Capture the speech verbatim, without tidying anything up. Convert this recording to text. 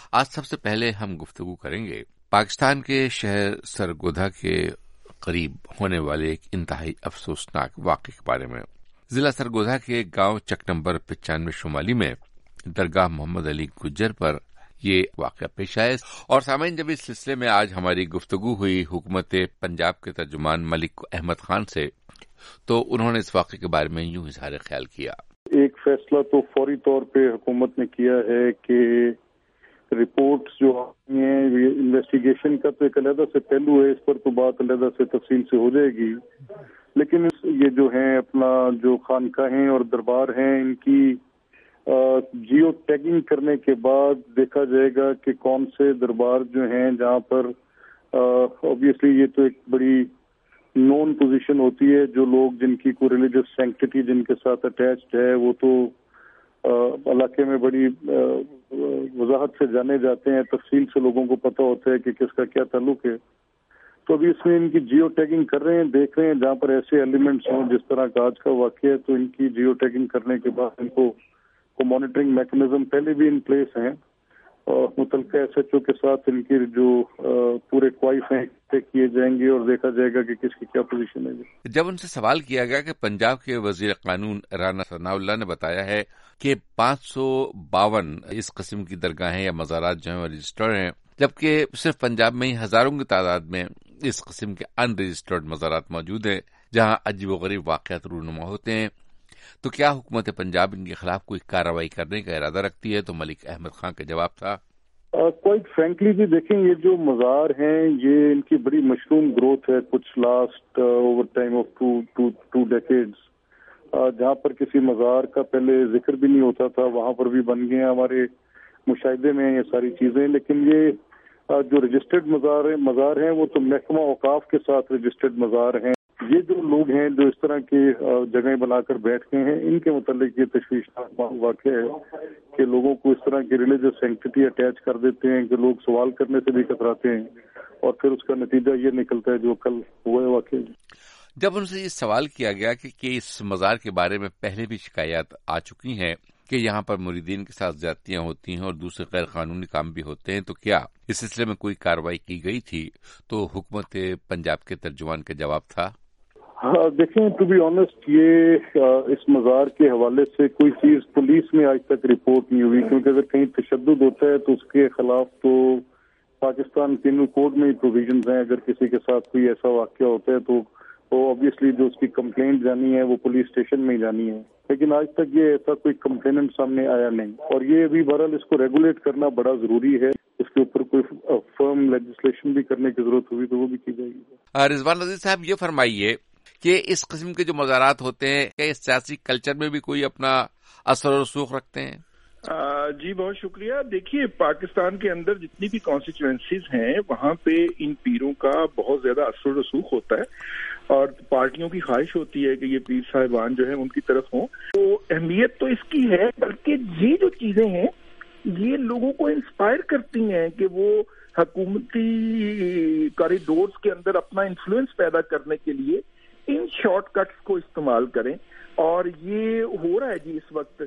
آج سب سے پہلے ہم گفتگو کریں گے پاکستان کے شہر سرگودھا کے قریب ہونے والے ایک انتہائی افسوسناک واقعے کے بارے میں۔ ضلع سرگودھا کے گاؤں چک نمبر پچانوے شمالی میں درگاہ محمد علی گجر پر یہ واقعہ پیش آئے، اور سامعین جب اس سلسلے میں آج ہماری گفتگو ہوئی حکومت پنجاب کے ترجمان ملک احمد خان سے، تو انہوں نے اس واقعے کے بارے میں یوں اظہار خیال کیا۔ ایک فیصلہ تو فوری طور پہ حکومت نے کیا ہے کہ رپورٹس جو آئی ہیں انویسٹیگیشن کا تو ایک علیحدہ سے پہلو ہے، اس پر تو بات علیحدہ سے تفصیل سے ہو جائے گی، لیکن یہ جو ہیں اپنا جو خانقاہیں اور دربار ہیں ان کی جیو ٹیگنگ کرنے کے بعد دیکھا جائے گا کہ کون سے دربار جو ہیں جہاں پر اوبیسلی یہ تو ایک بڑی نون پوزیشن ہوتی ہے، جو لوگ جن کی کوئی ریلیجس سینکٹیٹی جن کے ساتھ اٹیچڈ ہے وہ تو علاقے میں بڑی وضاحت سے جانے جاتے ہیں، تفصیل سے لوگوں کو پتہ ہوتا ہے کہ کس کا کیا تعلق ہے۔ تو ابھی اس میں ان کی جیو ٹیگنگ کر رہے ہیں، دیکھ رہے ہیں جہاں پر ایسے ایلیمنٹس ہوں جس طرح کا آج کا واقعہ ہے، تو ان کی جیو ٹیگنگ کرنے کے بعد ان کو مانیٹرنگ میکنزم پہلے بھی ان پلیس ہیں، اور متعلقہ ایس ایچ او کے ساتھ ان کے جو پورے کوائف ہیں کیے جائیں گے اور دیکھا جائے گا کہ کس کی کیا پوزیشن ہے۔ جب ان سے سوال کیا گیا کہ پنجاب کے وزیر قانون رانا ثناء اللہ نے بتایا ہے کہ پانچ سو باون اس قسم کی درگاہیں یا مزارات جو ہیں رجسٹرڈ ہیں، جبکہ صرف پنجاب میں ہی ہزاروں کی تعداد میں اس قسم کے ان رجسٹرڈ مزارات موجود ہیں جہاں عجیب و غریب واقعات رونما ہوتے ہیں، تو کیا حکومت پنجاب ان کے خلاف کوئی کارروائی کرنے کا ارادہ رکھتی ہے؟ تو ملک احمد خان کا جواب تھا، کوائٹ فرینکلی جی دیکھیں، یہ جو مزار ہیں یہ ان کی بڑی مشروم گروتھ ہے کچھ last over time of two two two decades, جہاں پر کسی مزار کا پہلے ذکر بھی نہیں ہوتا تھا وہاں پر بھی بن گئے ہیں، ہمارے مشاہدے میں یہ ساری چیزیں، لیکن یہ جو رجسٹرڈ مزار ہیں مزار ہیں وہ تو محکمہ اوقاف کے ساتھ رجسٹرڈ مزار ہیں۔ یہ جو لوگ ہیں جو اس طرح کی جگہیں بنا کر بیٹھ گئے ہیں، ان کے متعلق یہ تشویشناک واقعہ ہے کہ لوگوں کو اس طرح کی ریلیجس سینکٹیٹی اٹیچ کر دیتے ہیں کہ لوگ سوال کرنے سے بھی کتراتے ہیں، اور پھر اس کا نتیجہ یہ نکلتا ہے جو کل ہوا ہے واقعہ۔ جب ان سے یہ سوال کیا گیا کہ, کہ اس مزار کے بارے میں پہلے بھی شکایات آ چکی ہیں کہ یہاں پر مریدین کے ساتھ زیادتیاں ہوتی ہیں اور دوسرے غیر قانونی کام بھی ہوتے ہیں، تو کیا اس سلسلے میں کوئی کارروائی کی گئی تھی؟ تو حکومت پنجاب کے ترجمان کا جواب تھا، ہاں دیکھیں، ٹو بی آنےسٹ یہ اس مزار کے حوالے سے کوئی چیز پولیس میں آج تک رپورٹ نہیں ہوئی، کیونکہ اگر کہیں تشدد ہوتا ہے تو اس کے خلاف تو پاکستان پینل کوڈ میں ہی پروویژنز ہیں، اگر کسی کے ساتھ کوئی ایسا واقعہ ہوتا ہے تو اوبیسلی جو اس کی کمپلینٹ جانی ہے وہ پولیس اسٹیشن میں ہی جانی ہے، لیکن آج تک یہ ایسا کوئی کمپلیننٹ سامنے آیا نہیں، اور یہ ابھی بہرحال اس کو ریگولیٹ کرنا بڑا ضروری ہے، اس کے اوپر کوئی فرم لیجسلیشن بھی کرنے کی ضرورت ہوگی تو وہ بھی کی جائے گی۔ رضوان نذیر صاحب یہ فرمائیے کہ اس قسم کے جو مزارات ہوتے ہیں کیا اس سیاسی کلچر میں بھی کوئی اپنا اثر و رسوخ رکھتے ہیں؟ آ, جی بہت شکریہ۔ دیکھیے، پاکستان کے اندر جتنی بھی کانسٹیچوئنسیز ہیں وہاں پہ ان پیروں کا بہت زیادہ اثر و رسوخ ہوتا ہے، اور پارٹیوں کی خواہش ہوتی ہے کہ یہ پیر صاحبان جو ہیں ان کی طرف ہوں، تو اہمیت تو اس کی ہے، بلکہ یہ جو چیزیں ہیں یہ لوگوں کو انسپائر کرتی ہیں کہ وہ حکومتی کوریڈورز کے اندر اپنا انفلوئنس پیدا کرنے کے لیے ان شارٹ کٹس کو استعمال کریں، اور یہ ہو رہا ہے جی اس وقت۔